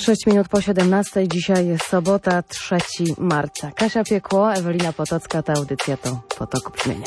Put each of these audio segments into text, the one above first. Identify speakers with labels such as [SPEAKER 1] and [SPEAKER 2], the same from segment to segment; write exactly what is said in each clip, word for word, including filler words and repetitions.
[SPEAKER 1] Sześć minut po siedemnastej, dzisiaj jest sobota, trzeciego marca. Kasia Piekło, Ewelina Potocka, ta audycja to Potok Brzmienia.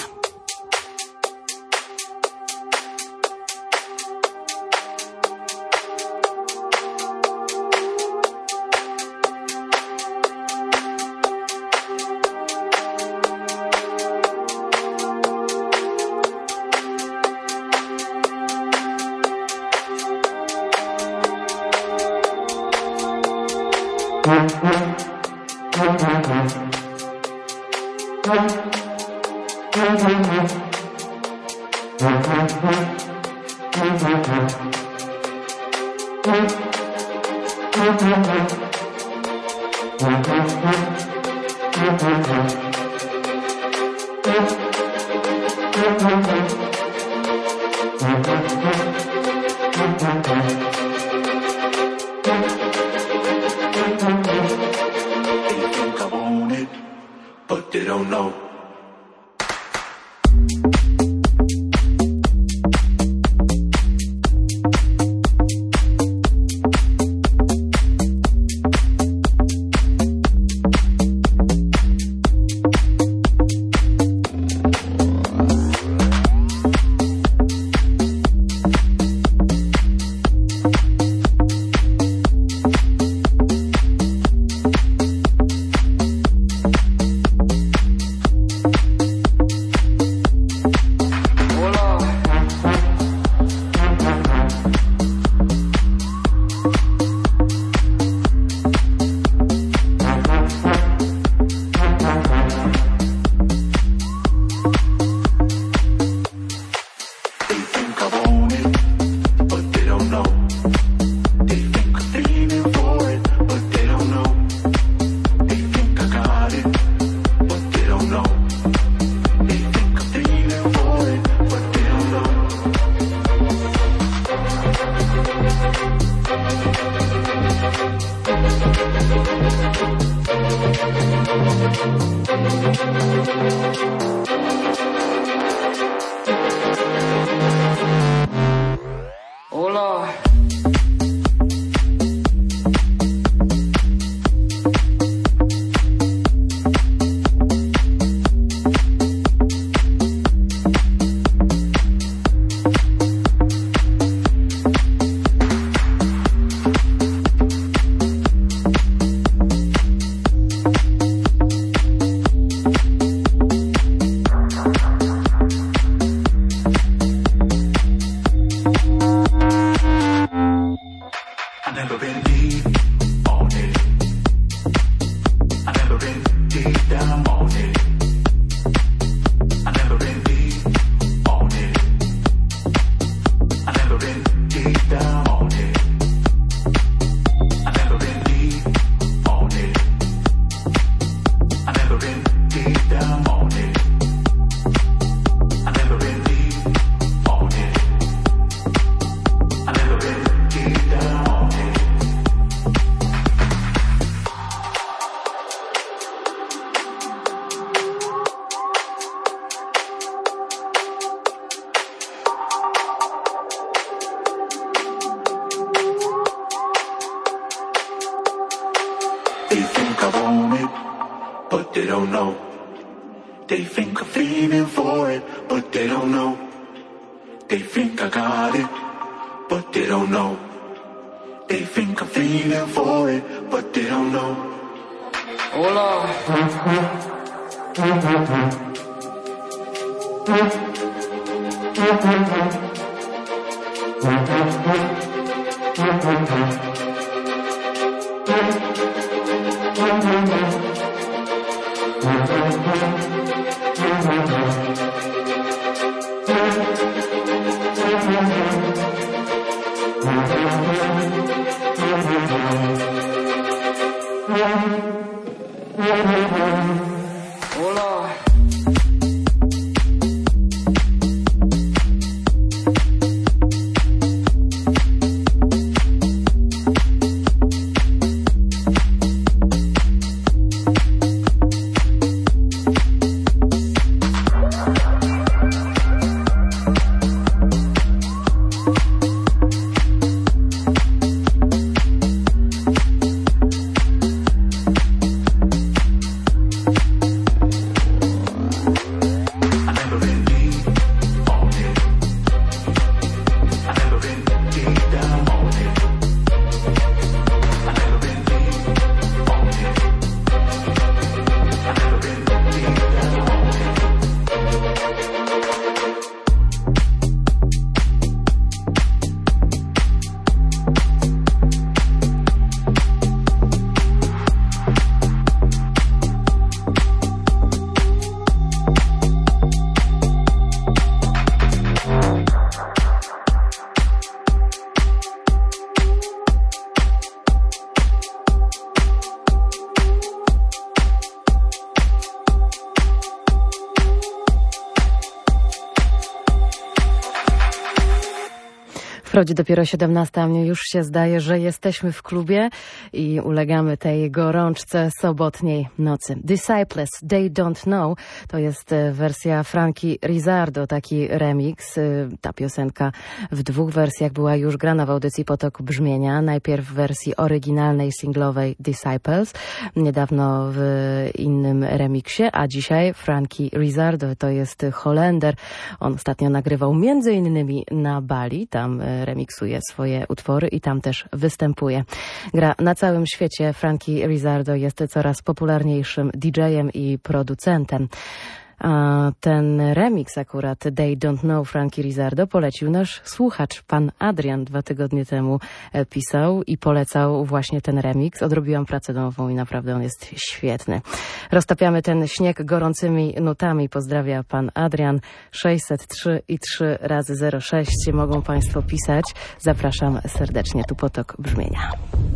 [SPEAKER 1] Wchodzi dopiero siedemnasta, a mnie już się zdaje, że jesteśmy w klubie i ulegamy tej gorączce sobotniej nocy. Disciples, They Don't Know, to jest wersja Frankie Rizzardo, taki remix. Ta piosenka w dwóch wersjach była już grana w audycji Potok Brzmienia. Najpierw w wersji oryginalnej, singlowej Disciples, niedawno w innym remiksie, a dzisiaj Frankie Rizzardo, to jest Holender. On ostatnio nagrywał między innymi na Bali, tam remiksuje swoje utwory i tam też występuje. Gra na całym świecie. Frankie Rizzardo jest coraz popularniejszym didżejem i producentem. A ten remix akurat They Don't Know Frankie Rizzardo polecił nasz słuchacz, pan Adrian, dwa tygodnie temu pisał i polecał właśnie ten remix. Odrobiłam pracę domową i naprawdę on jest świetny. Roztapiamy ten śnieg gorącymi nutami. Pozdrawia pan Adrian. sześćset trzy i trzy razy zero sześć mogą państwo pisać. Zapraszam serdecznie. Tu Potok Brzmienia.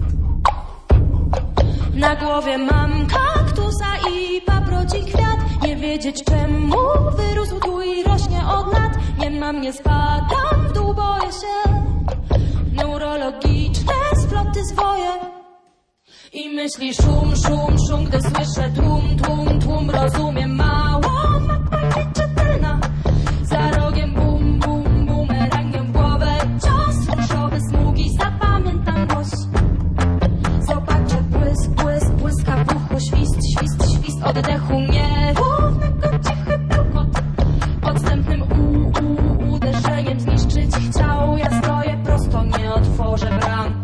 [SPEAKER 2] Na głowie mam kaktusa i paproci kwiat. Nie wiedzieć czemu wyrósł tu i rośnie od lat. Nie mam, nie spadam w dół, boję się. Neurologiczne sploty zwoje. I myśli szum, szum, szum, gdy słyszę tłum, tłum, tłum. Rozumiem mało, mapa nieczytelna. Za rogiem bum, bum, bumerangiem w głowę cios. Różowe smugi, zapamiętam głos. Zobaczę błysk, błysk, błyska w uchu. Świst, świst, świst oddechu nierównego, cichy bełkot. Podstępnym u, u, uderzeniem zniszczyć chciał. Ja stoję prosto, nie otworzę bram.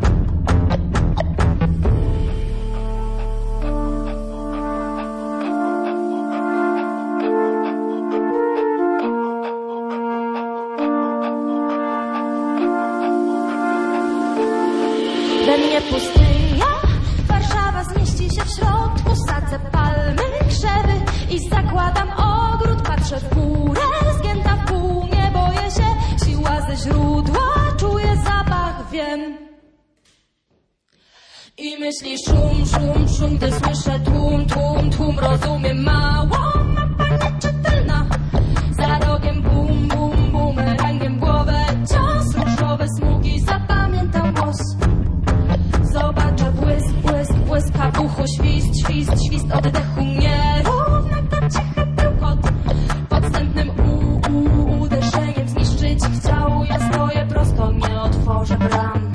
[SPEAKER 2] We mnie pustynia, Warszawa zmieści się w środku. Sadzę palmy, krzewy i zakładam ogród. Patrzę w górę, zgięta w pół, nie boję się. Siła ze źródła, czuję zapach, wiem. I myśli szum, szum, szum, gdy słyszę tłum, tłum, tłum. Rozumiem mało, mapa nieczytelna. Za rogiem bum, bum, bumerangiem w głowę cios. Różowe smugi, zapamiętam głos. Zobaczę błysk, błysk, błyska w uchu. Świst, świst, świst oddechu nierównego, cichy bełkot. Podstępnym u, u, uderzeniem zniszczyć chciał. Ja stoję prosto, nie otworzę bram.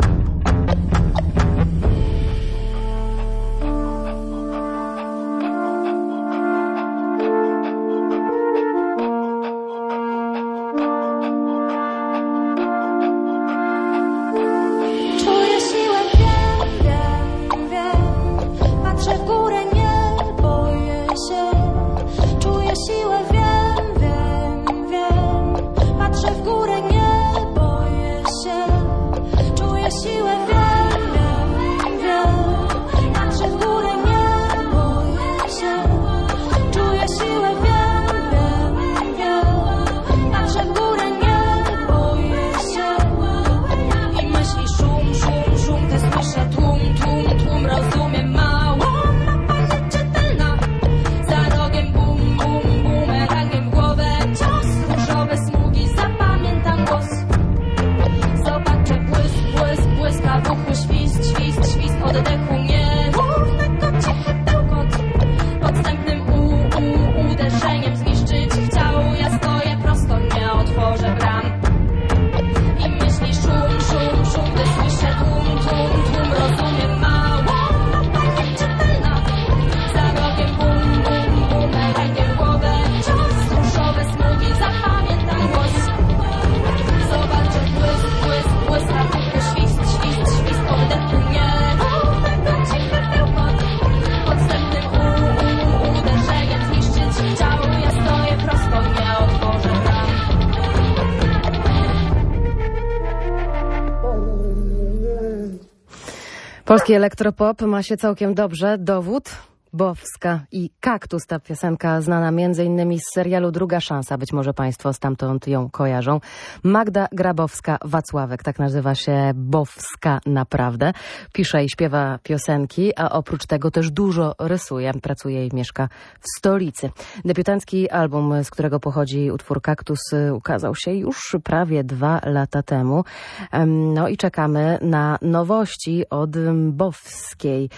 [SPEAKER 1] Polski elektropop ma się całkiem dobrze. Dowód? Bowska i Kaktus. Ta piosenka znana między innymi z serialu Druga szansa. Być może państwo stamtąd ją kojarzą. Magda Grabowska-Wacławek, tak nazywa się Bowska naprawdę. Pisze i śpiewa piosenki, a oprócz tego też dużo rysuje. Pracuje i mieszka w stolicy. Debiutancki album, z którego pochodzi utwór Kaktus, ukazał się już prawie dwa lata temu. No i czekamy na nowości od Bowskiej.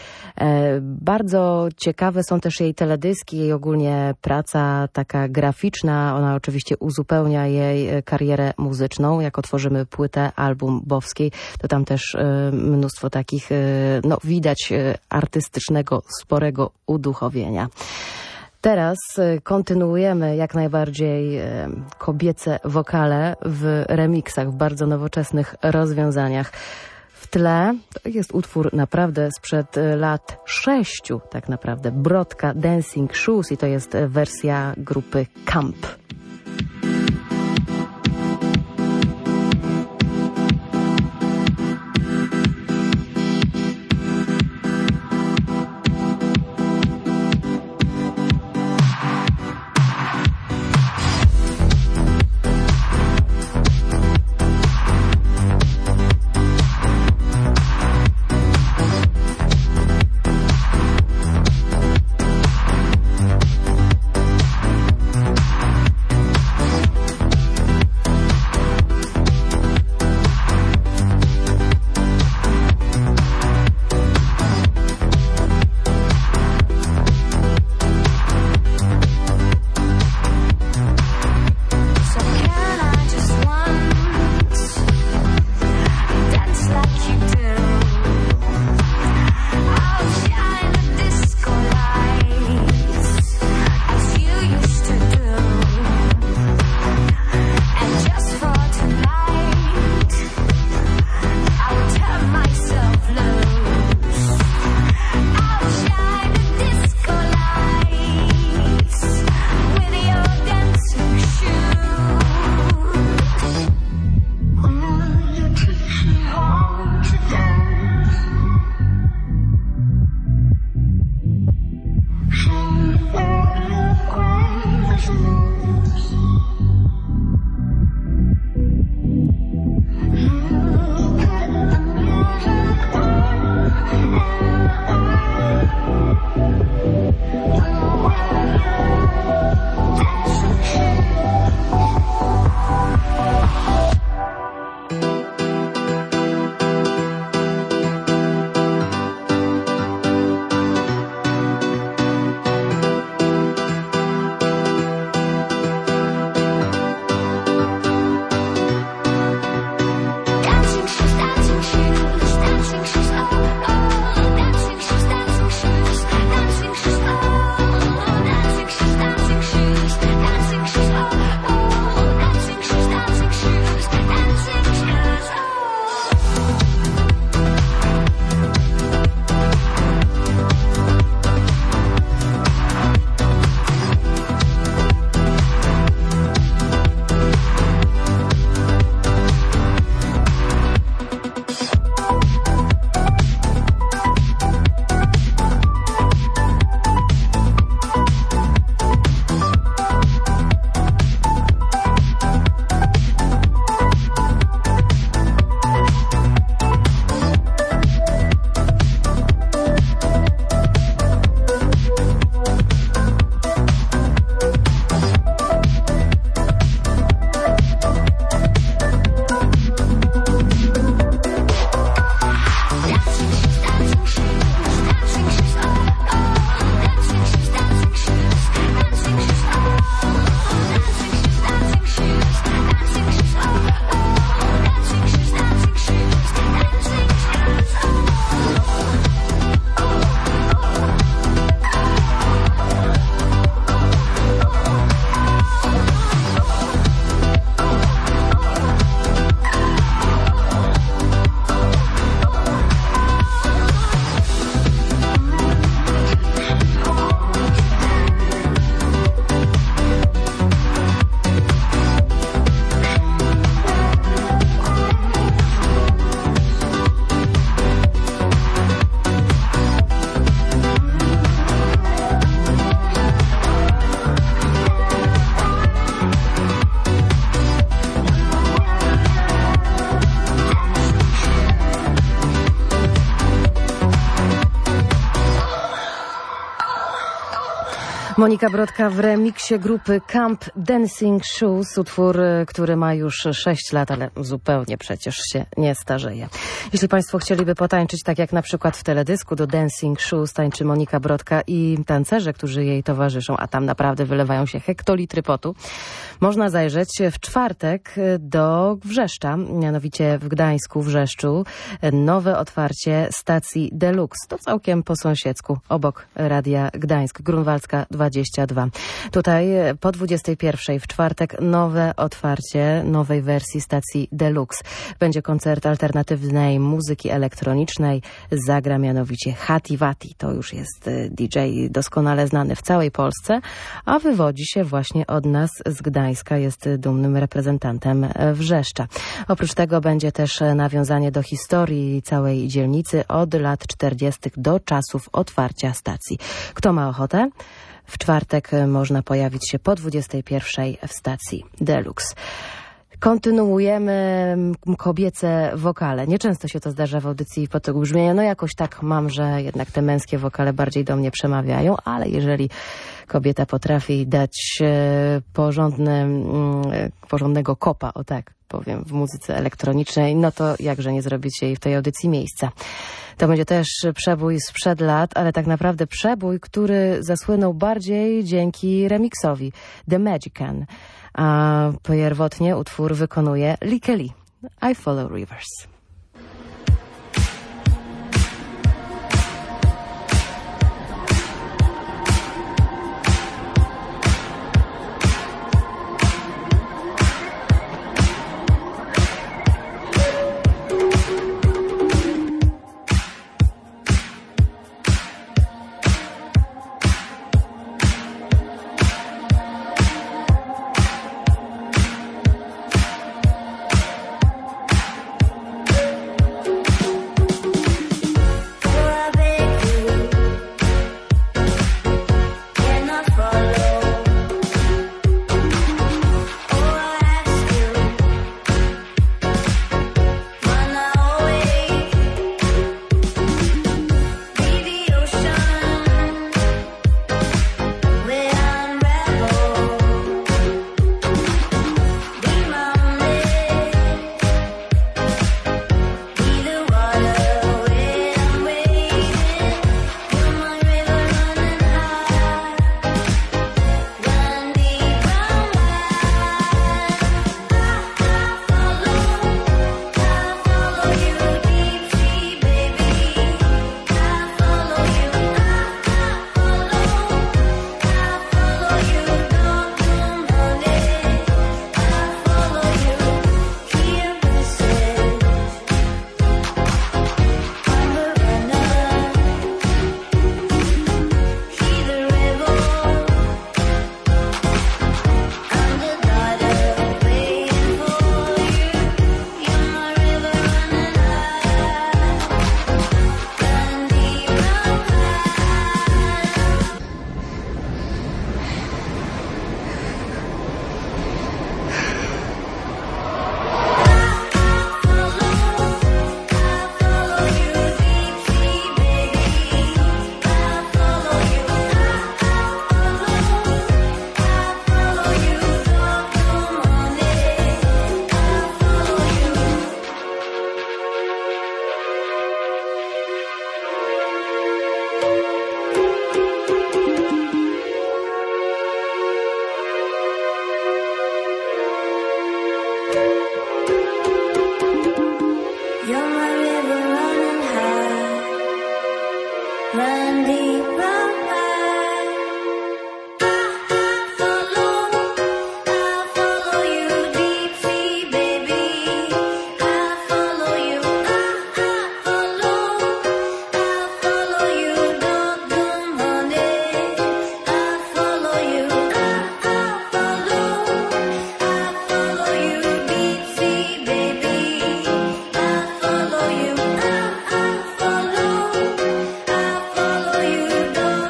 [SPEAKER 1] Bardzo ciekawe są też jej teledyski, jej ogólnie praca taka graficzna. Ona oczywiście uzupełnia jej karierę muzyczną. Jak otworzymy płytę, album Bowskiej, to tam też mnóstwo takich, no widać, artystycznego, sporego uduchowienia. Teraz kontynuujemy jak najbardziej kobiece wokale w remiksach, w bardzo nowoczesnych rozwiązaniach. W tle to jest utwór naprawdę sprzed lat sześciu, tak naprawdę. Brodka Dancing Shoes i to jest wersja grupy Camp.
[SPEAKER 3] Dancing shoes, dancing shoes, oh, oh, dancing shoes, dancing shoes, dancing
[SPEAKER 1] Monika Brodka w remiksie grupy Camp Dancing Shoes, utwór, który ma już sześć lat, ale zupełnie przecież się nie starzeje. Jeśli Państwo chcieliby potańczyć tak jak na przykład w teledysku do Dancing Shoes tańczy Monika Brodka i tancerze, którzy jej towarzyszą, a tam naprawdę wylewają się hektolitry potu, można zajrzeć w czwartek do Wrzeszcza, mianowicie w Gdańsku, w Wrzeszczu, nowe otwarcie stacji Deluxe. To całkiem po sąsiedzku, obok Radia Gdańsk, Grunwaldzka dwadzieścia dwa. Tutaj po dwudziestej pierwszej w czwartek nowe otwarcie nowej wersji stacji Deluxe. Będzie koncert alternatywnej muzyki elektronicznej. Zagra mianowicie Hati Vati. To już jest D J doskonale znany w całej Polsce, a wywodzi się właśnie od nas z Gdańska. Jest dumnym reprezentantem Wrzeszcza. Oprócz tego będzie też nawiązanie do historii całej dzielnicy od lat czterdziestych do czasów otwarcia stacji. Kto ma ochotę? W czwartek można pojawić się po dwudziestej pierwszej w stacji Deluxe. Kontynuujemy kobiece wokale. Nieczęsto się to zdarza w audycji pod tego brzmienia. No jakoś tak mam, że jednak te męskie wokale bardziej do mnie przemawiają, ale jeżeli kobieta potrafi dać porządny, porządnego kopa, o tak powiem, w muzyce elektronicznej, no to jakże nie zrobić jej w tej audycji miejsca. To będzie też przebój sprzed lat, ale tak naprawdę przebój, który zasłynął bardziej dzięki remiksowi The Magician. A pierwotnie utwór wykonuje Lee Kelly. I Follow Rivers.
[SPEAKER 3] Follow you.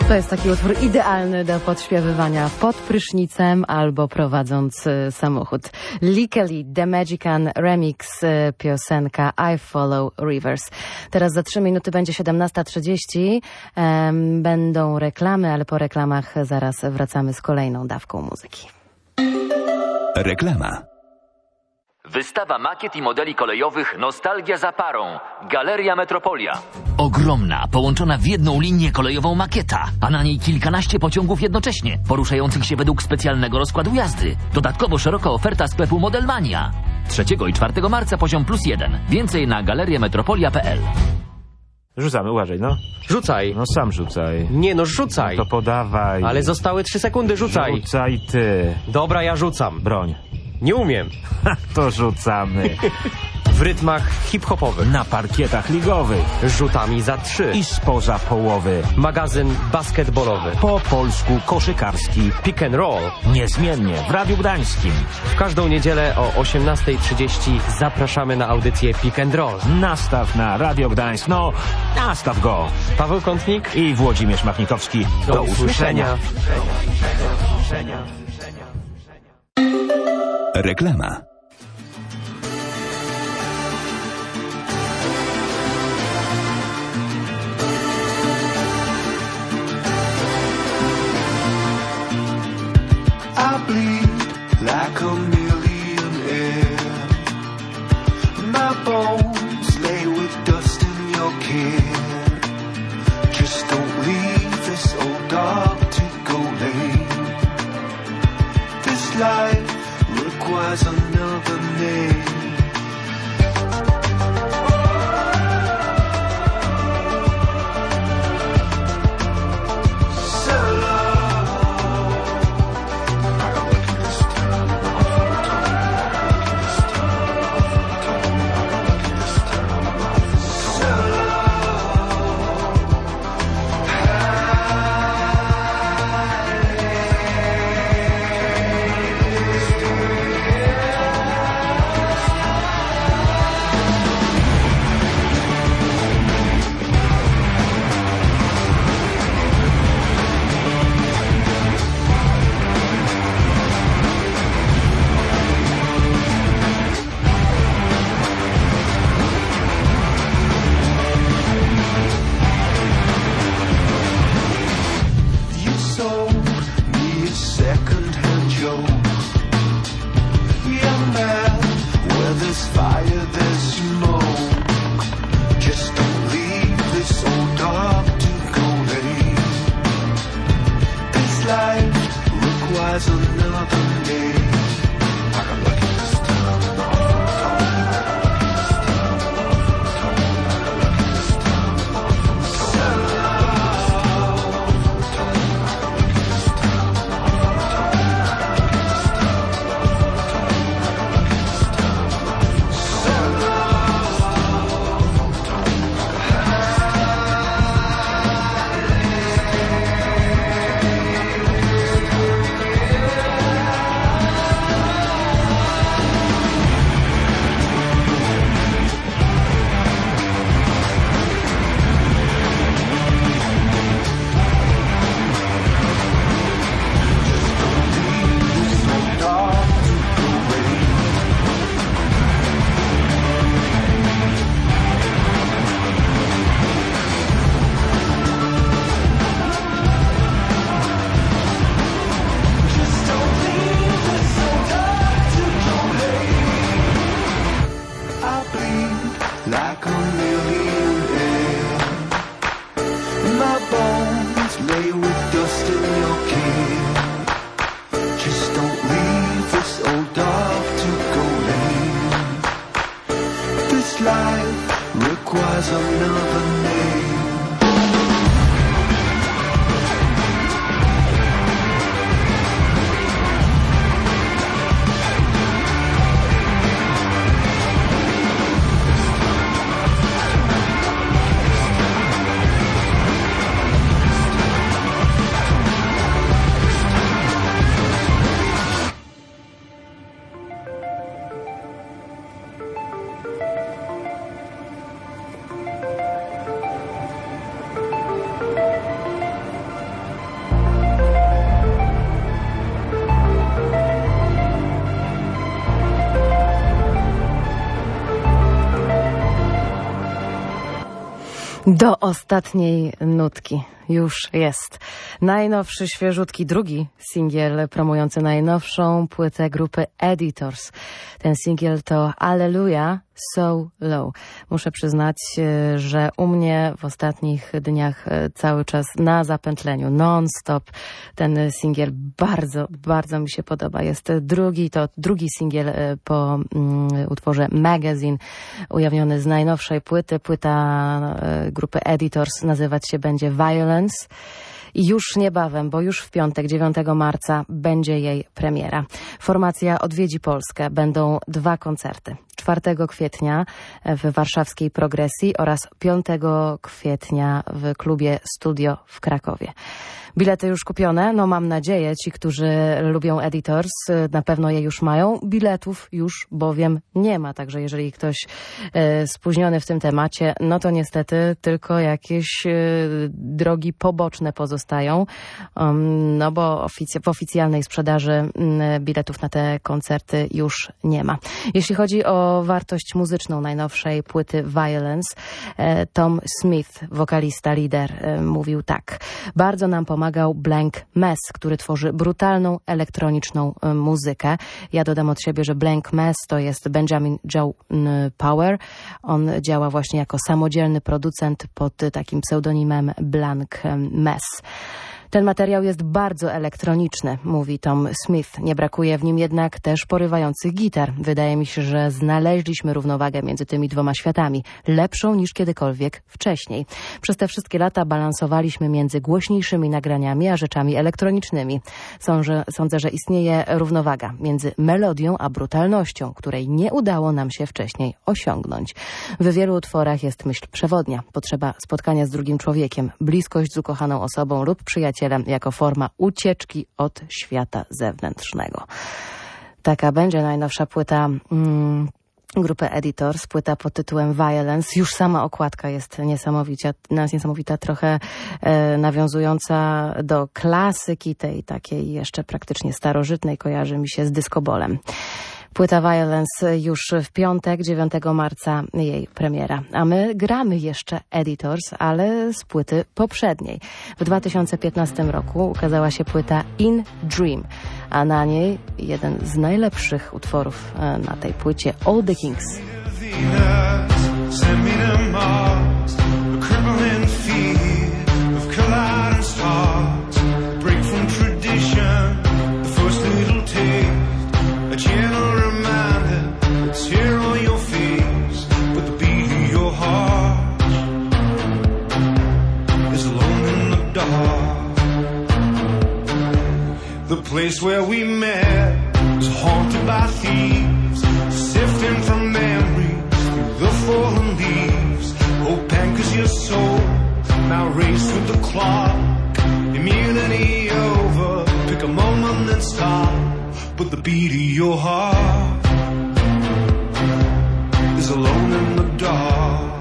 [SPEAKER 1] To jest taki utwór idealny do podśpiewywania pod prysznicem albo prowadząc y, samochód. Legally, The Magican Remix, y, piosenka I Follow Rivers. Teraz za trzy minuty będzie siedemnasta trzydzieści. Um, będą reklamy, ale po reklamach zaraz wracamy z kolejną dawką muzyki.
[SPEAKER 3] Reklama. Wystawa makiet i modeli kolejowych Nostalgia za parą. Galeria Metropolia.
[SPEAKER 4] Ogromna, połączona w jedną linię kolejową makieta, a na niej kilkanaście pociągów jednocześnie, poruszających się według specjalnego rozkładu jazdy. Dodatkowo szeroka oferta sklepu Modelmania. trzeciego i czwartego marca poziom plus jeden. Więcej na galeriametropolia kropka p l.
[SPEAKER 5] Rzucamy, uważaj, no.
[SPEAKER 6] Rzucaj.
[SPEAKER 5] No sam rzucaj.
[SPEAKER 6] Nie, no rzucaj.
[SPEAKER 5] No to podawaj.
[SPEAKER 6] Ale zostały trzy sekundy, rzucaj.
[SPEAKER 5] Rzucaj ty.
[SPEAKER 6] Dobra, ja rzucam.
[SPEAKER 5] Broń.
[SPEAKER 6] Nie umiem.
[SPEAKER 5] To rzucamy.
[SPEAKER 6] W rytmach hip-hopowych.
[SPEAKER 5] Na parkietach ligowych.
[SPEAKER 6] Rzutami za trzy.
[SPEAKER 5] I spoza połowy.
[SPEAKER 6] Magazyn basketbolowy.
[SPEAKER 5] Po polsku koszykarski.
[SPEAKER 6] Pick and roll.
[SPEAKER 5] Niezmiennie w Radiu Gdańskim.
[SPEAKER 6] W każdą niedzielę o osiemnasta trzydzieści zapraszamy na audycję Pick and roll.
[SPEAKER 5] Nastaw na Radio Gdańsk. No, nastaw go.
[SPEAKER 6] Paweł Kątnik
[SPEAKER 5] i Włodzimierz Machnikowski. Do, Do usłyszenia. usłyszenia.
[SPEAKER 3] Reklama.
[SPEAKER 7] I bleed like a millionaire. My bones lay with dust in your care. Just don't leave this old dog to go lame. This life requires another name.
[SPEAKER 1] Do ostatniej nutki już jest. Najnowszy, świeżutki, drugi singiel promujący najnowszą płytę grupy Editors. Ten singiel to Alleluja, So Low. Muszę przyznać, że u mnie w ostatnich dniach cały czas na zapętleniu, non-stop ten singiel bardzo, bardzo mi się podoba. Jest drugi, to drugi singiel po um, utworze Magazine, ujawniony z najnowszej płyty. Płyta grupy Editors nazywać się będzie Violence. I już niebawem, bo już w piątek, dziewiątego marca, będzie jej premiera. Formacja odwiedzi Polskę. Będą dwa koncerty. czwartego kwietnia w warszawskiej Progresji oraz piątego kwietnia w klubie Studio w Krakowie. Bilety już kupione? No mam nadzieję. Ci, którzy lubią Editors, na pewno je już mają. Biletów już bowiem nie ma. Także jeżeli ktoś e, spóźniony w tym temacie, no to niestety tylko jakieś e, drogi poboczne pozostają. Um, no bo ofic- w oficjalnej sprzedaży m, biletów na te koncerty już nie ma. Jeśli chodzi o wartość muzyczną najnowszej płyty Violence, e, Tom Smith, wokalista, lider, e, mówił tak. Bardzo nam pomagał Blank Mess, który tworzy brutalną, elektroniczną y, muzykę. Ja dodam od siebie, że Blank Mess to jest Benjamin Joe y, Power. On działa właśnie jako samodzielny producent pod y, takim pseudonimem Blank y, Mess. Ten materiał jest bardzo elektroniczny, mówi Tom Smith. Nie brakuje w nim jednak też porywających gitar. Wydaje mi się, że znaleźliśmy równowagę między tymi dwoma światami. Lepszą niż kiedykolwiek wcześniej. Przez te wszystkie lata balansowaliśmy między głośniejszymi nagraniami a rzeczami elektronicznymi. Sądzę, sądzę, że istnieje równowaga między melodią a brutalnością, której nie udało nam się wcześniej osiągnąć. W wielu utworach jest myśl przewodnia. Potrzeba spotkania z drugim człowiekiem, bliskość z ukochaną osobą lub przyjacielem jako forma ucieczki od świata zewnętrznego. Taka będzie najnowsza płyta mm, grupy Editors, płyta pod tytułem Violence. Już sama okładka jest niesamowita, niesamowita trochę e, nawiązująca do klasyki tej takiej jeszcze praktycznie starożytnej, kojarzy mi się z dyskobolem. Płyta Violence już w piątek, dziewiątego marca jej premiera. A my gramy jeszcze Editors, ale z płyty poprzedniej. W dwa tysiące piętnastym roku ukazała się płyta In Dream, a na niej jeden z najlepszych utworów na tej płycie, All the Kings.
[SPEAKER 7] Gentle reminder, it's here on your face, but the beat of your heart is alone in the dark. The place where we met was haunted by thieves, sifting from memories through the fallen leaves. Hope anchors your soul, now race with the clock. Immunity over, pick a moment and stop. But the beat of your heart is alone in the dark.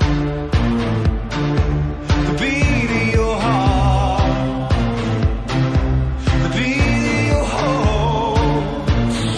[SPEAKER 7] The beat of your heart, the beat of your heart.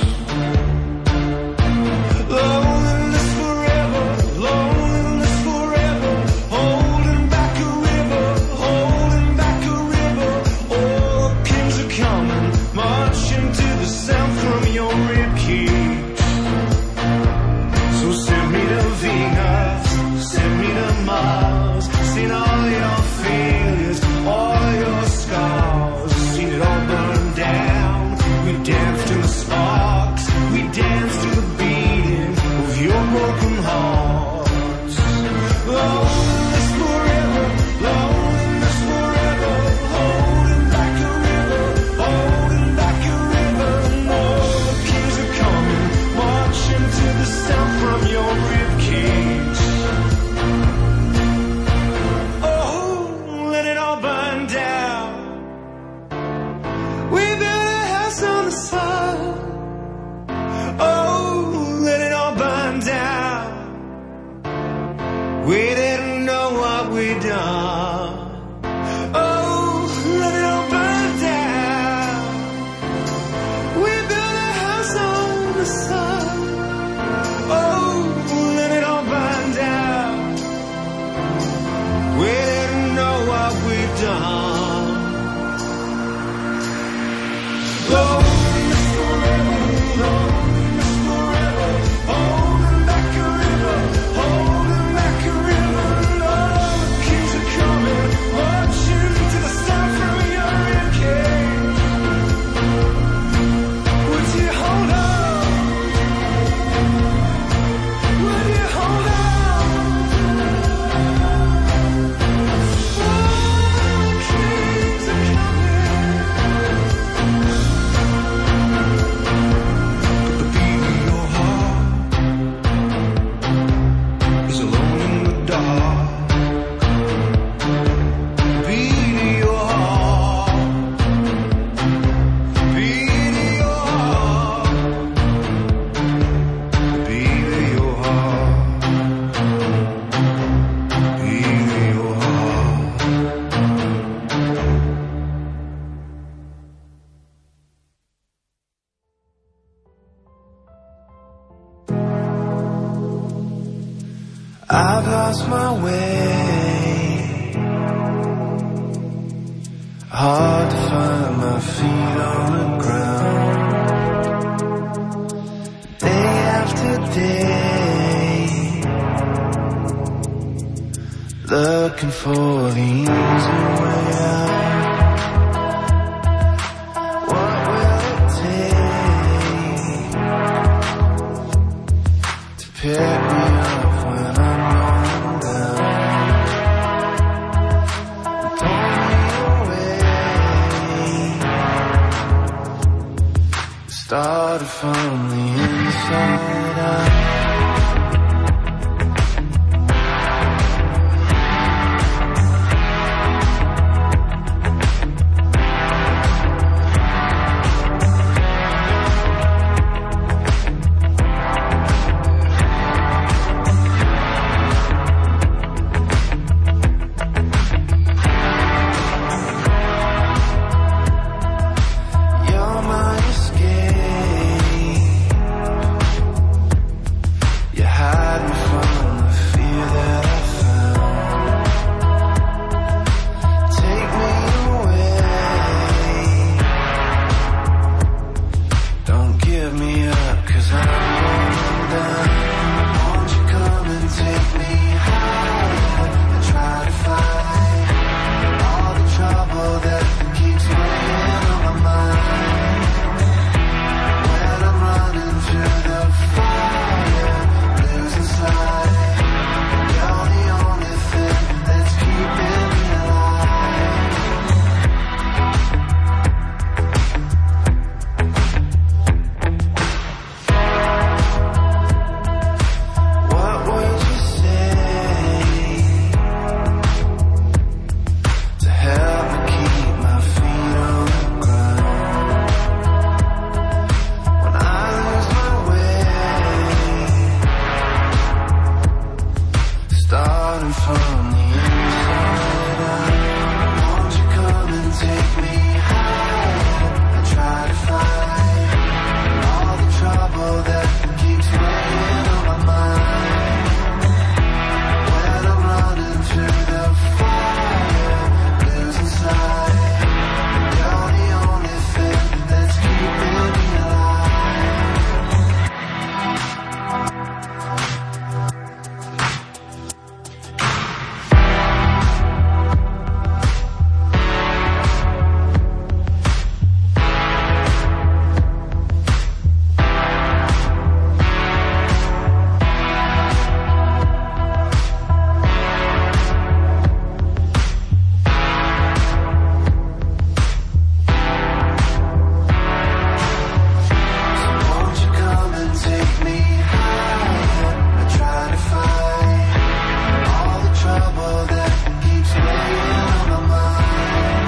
[SPEAKER 7] Loneliness forever, loneliness forever. Holding back a river, holding back a river. All the kings are coming, marching to the sound from your ribcage. So send me to Venus, send me to Mars. Seen all your failures, all your scars. Seen it all burn down. We danced in the sparks, we danced to the beating of your broken hearts. Loneliness forever, loneliness forever. Holding back a river, holding back a river. To the sound from your ribcage. Oh, let it all burn down. We built a house on the sun. Oh, let it all burn down. We didn't know what we'd done. Oh, let it all burn down. We built a house on the sun. Oh, let it all burn down. Wait away. Hard to find my feet on the ground. Day after day, looking for the easy way out. What will it take to pick me up when I'm going down? Pull me away. Started from the inside out. You're my escape. You hide me from the fear that I found. Take me away. Don't give me up, 'cause I'm going down. Won't you come and take me higher and try to fight all the trouble that keeps weighing on my mind? When I'm running through the fire, losing sight, you're the only thing that's keeping me alive. What would you say to help me keep my feet on the ground? When I lose my way, starting from the inside out. Won't you come and take me higher and try to fight all the trouble that keeps weighing on my mind? When I'm running through the fire, losing sight, you're the only thing that's keeping me alive. So won't you come and take me higher and try to fight all the trouble that keeps weighing on my mind?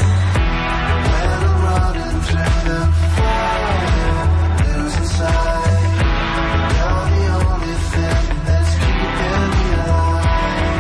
[SPEAKER 7] When I'm running through the fire, losing sight, you're the only thing that's keeping me alive.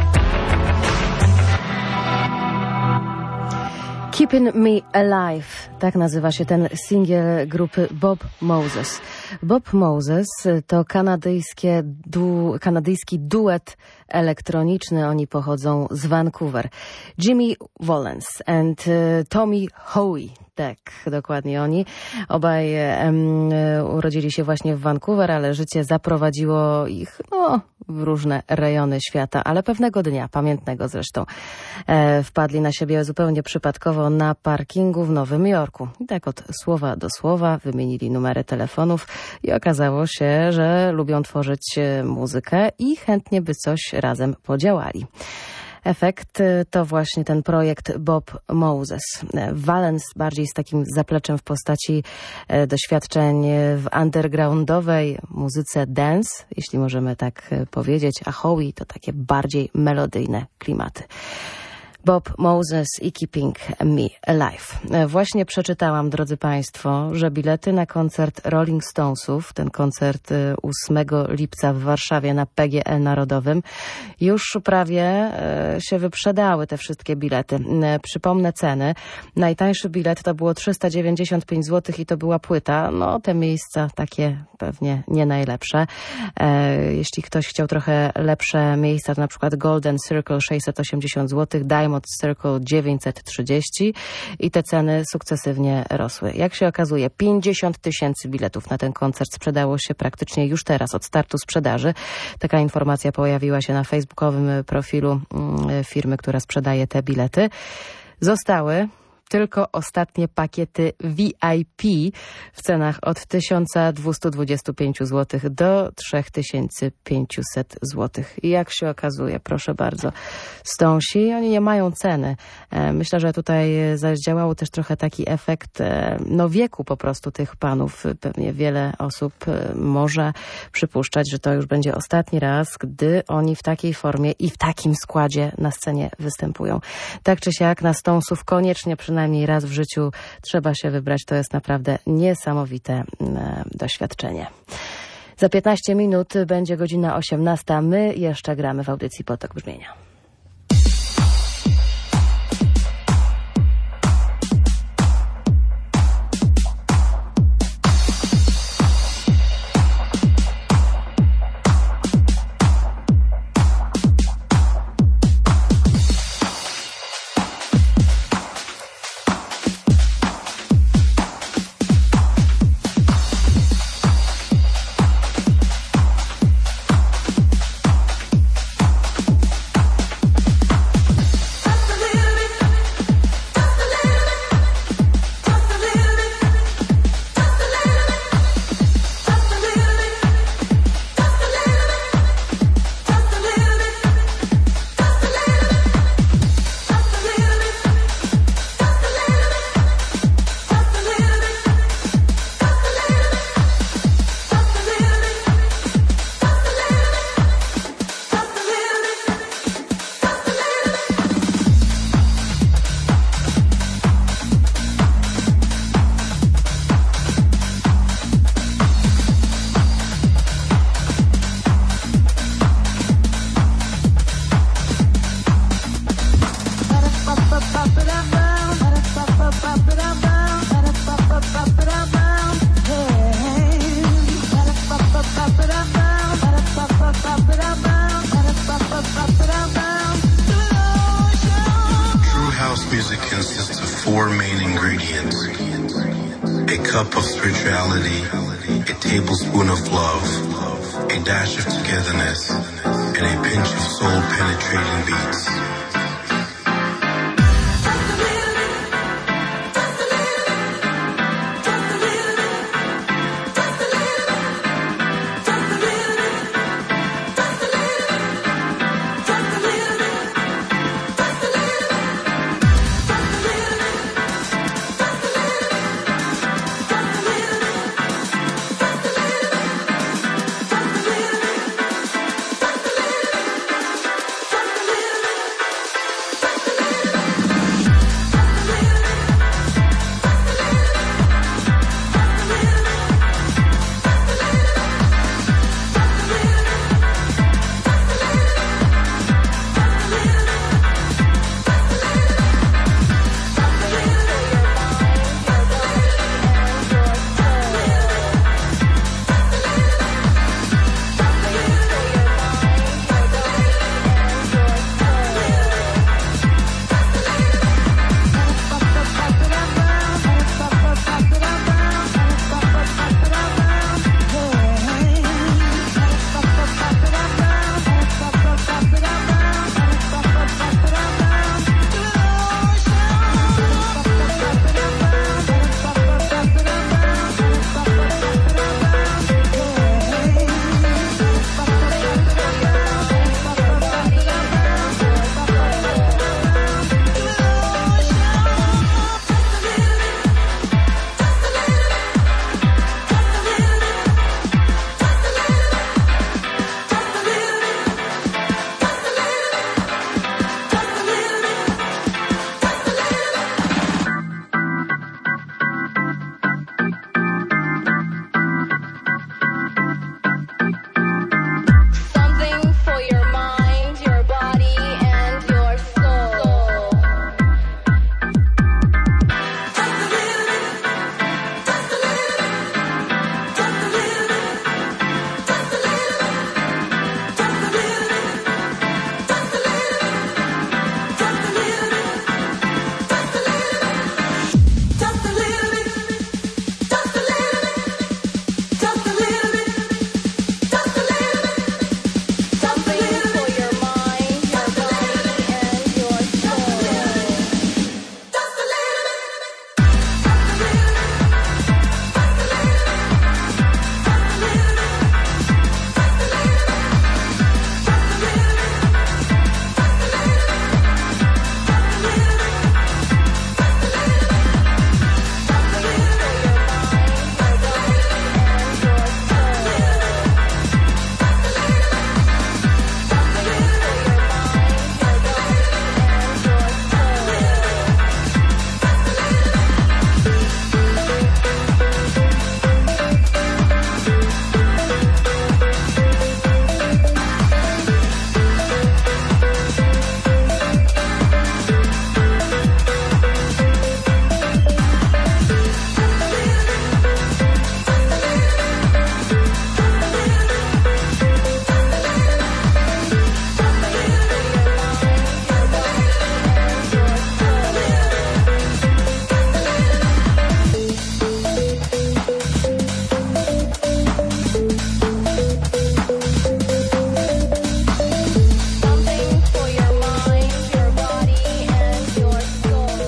[SPEAKER 1] Keeping Me Alive Tak nazywa się ten singiel grupy Bob Moses. Bob Moses to kanadyjskie du, kanadyjski duet elektroniczny. Oni pochodzą z Vancouver. Jimmy Valens and uh, Tommy Hoey. Tak, dokładnie oni. Obaj um, urodzili się właśnie w Vancouver, ale życie zaprowadziło ich no, w różne rejony świata. Ale pewnego dnia, pamiętnego zresztą, e, wpadli na siebie zupełnie przypadkowo na parkingu w Nowym Jorku. I tak od słowa do słowa wymienili numery telefonów i okazało się, że lubią tworzyć muzykę i chętnie by coś razem podziałali. Efekt to właśnie ten projekt Bob Moses. Valens bardziej z takim zapleczem w postaci doświadczeń w undergroundowej muzyce dance, jeśli możemy tak powiedzieć, a Hoey to takie bardziej melodyjne klimaty. Bob Moses i Keeping Me Alive. Właśnie przeczytałam, drodzy Państwo, że bilety na koncert Rolling Stonesów, ten koncert ósmego lipca w Warszawie na P G E Narodowym, już prawie się wyprzedały, te wszystkie bilety. Przypomnę ceny. Najtańszy bilet to było trzysta dziewięćdziesiąt pięć złotych i to była płyta. No, te miejsca takie pewnie nie najlepsze. Jeśli ktoś chciał trochę lepsze miejsca, to na przykład Golden Circle sześćset osiemdziesiąt złotych, Diamond Circle dziewięćset trzydzieści i te ceny sukcesywnie rosły. Jak się okazuje, pięćdziesiąt tysięcy biletów na ten koncert sprzedało się praktycznie już teraz, od startu sprzedaży. Taka informacja pojawiła się na facebookowym profilu firmy, która sprzedaje te bilety. Zostały tylko ostatnie pakiety V I P w cenach od tysiąc dwieście dwadzieścia pięć złotych do trzy tysiące pięćset złotych. I jak się okazuje, proszę bardzo, Stonesi, oni nie mają ceny. Myślę, że tutaj zadziałał też trochę taki efekt no wieku po prostu tych panów. Pewnie wiele osób może przypuszczać, że to już będzie ostatni raz, gdy oni w takiej formie i w takim składzie na scenie występują. Tak czy siak na Stonesów koniecznie przynajmniej Przynajmniej raz w życiu trzeba się wybrać. To jest naprawdę niesamowite e, doświadczenie. Za piętnaście minut będzie godzina osiemnasta. My jeszcze gramy w audycji Potok Brzmienia.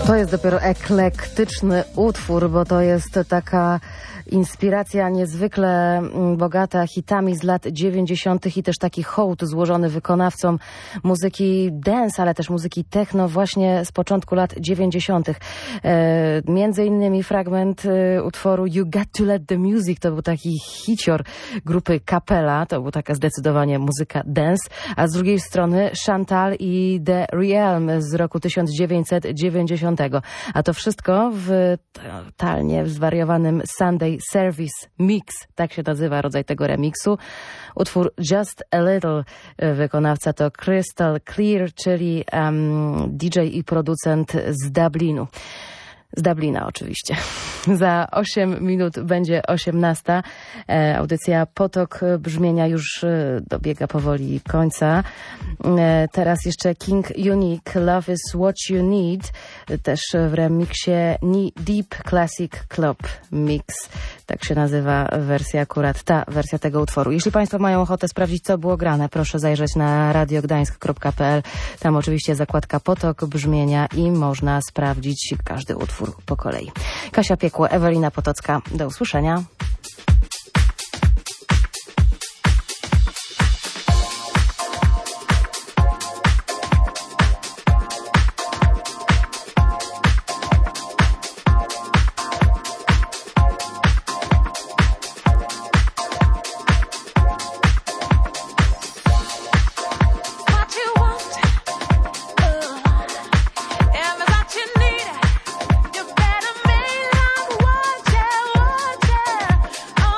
[SPEAKER 1] To jest dopiero eklektyczny utwór, bo to jest taka inspiracja niezwykle bogata hitami z lat dziewięćdziesiątych i też taki hołd złożony wykonawcom muzyki dance, ale też muzyki techno właśnie z początku lat dziewięćdziesiątych. E, między innymi fragment e, utworu You Got to Let the Music, to był taki hicior grupy Capella, to była taka zdecydowanie muzyka dance, a z drugiej strony Chantal i The Realm z roku tysiąc dziewięćset dziewięćdziesiątego. A to wszystko w totalnie zwariowanym Sunday Service Mix, tak się nazywa rodzaj tego remiksu. Utwór Just a Little, wykonawca to Crystal Clear, czyli um, D J i producent z Dublinu. Z Dublina oczywiście. Za osiem minut będzie osiemnasta. E, audycja Potok Brzmienia już e, dobiega powoli końca. E, teraz jeszcze King Unique, Love is What You Need. E, też w remiksie Knee Deep Classic Club Mix. Tak się nazywa wersja, akurat ta wersja tego utworu. Jeśli Państwo mają ochotę sprawdzić, co było grane, proszę zajrzeć na radio gdańsk kropka p l. Tam oczywiście zakładka Potok Brzmienia i można sprawdzić każdy utwór po kolei. Kasia Piekło, Ewelina Potocka. Do usłyszenia.
[SPEAKER 2] Oh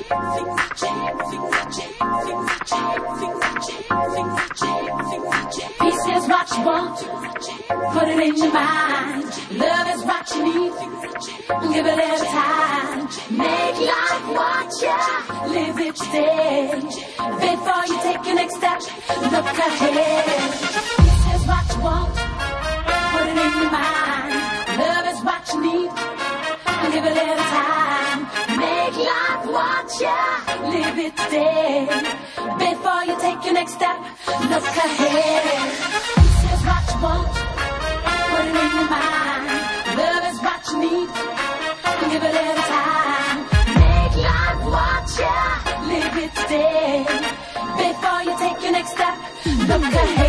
[SPEAKER 2] Peace is what you want, put it in your mind. Love is what you need, give it a little time. Make life what you live each day. Before you take your next step, look ahead. Peace is what you want, put it in your mind. Love is what you need, give it a little time. Make life what you live each day. Before you take your next step, look ahead. This is what you want, put it in your mind. Love is what you need, give it a little time. Make life what you live each day. Before you take your next step, look ahead.